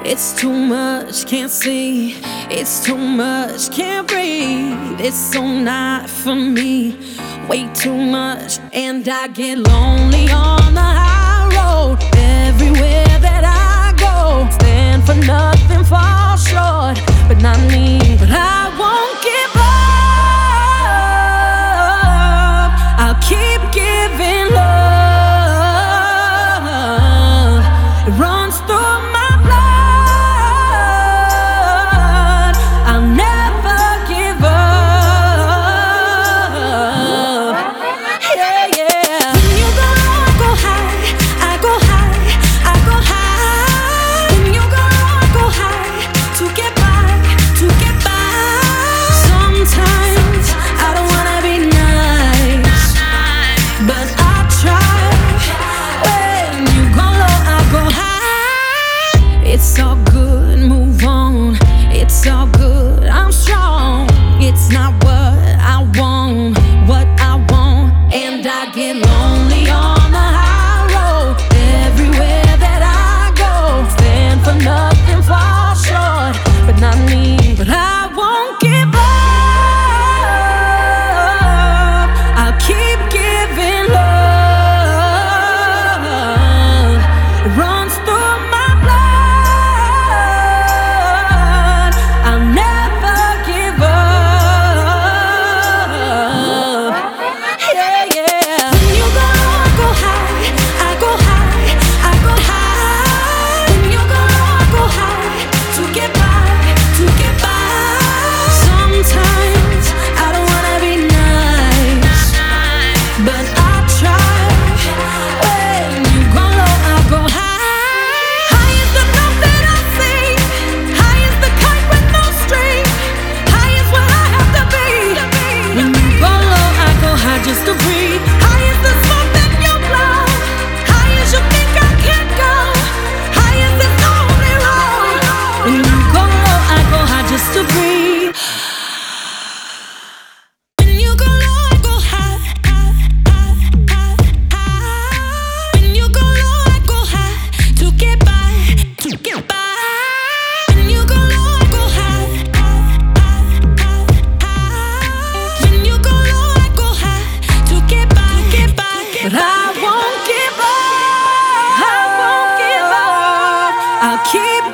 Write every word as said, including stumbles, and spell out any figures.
It's too much, can't see. It's too much, can't breathe. It's so not for me. Way too much, and I get lonely on the high road. Everywhere that I go, stand for nothing, fall short, but not me. But I won't give up. I'll keep giving love. It runs through my blood. I'll never give up. Yeah, yeah. When you go low, I go high. I go high. I go high. When you go low, I go high. To get by, to get by. Sometimes I don't wanna be nice, but I try. When you go low, I go high. It's all good, move on. It's all good, I'm strong. It's not what I want, what I want, and I get lonely on the high road. Everywhere that I go, stand for nothing, fall short, but not me. But I won't give up. I'll keep giving love. It runs through my blood. I'll never give up. Yeah, yeah. When you go low, I go high. I go high. I go high. When you go low, I go high. To get by, to get by. Sometimes I don't wanna be nice, but I try. When you go low, I go high. High is the love that I see. High is the kite with no string. High is where I have to be. When you go low, I go high just to breathe. High is the smoke that you blow. High as you think I can't go. High as this only road. When you go low, I go high just to breathe. When you go low, I go high. When you go low, I go high. To get by, to get by. When you go low, I go high. When you go low, I go high. To get by, get by. But I won't give up. I won't give up. I'll keep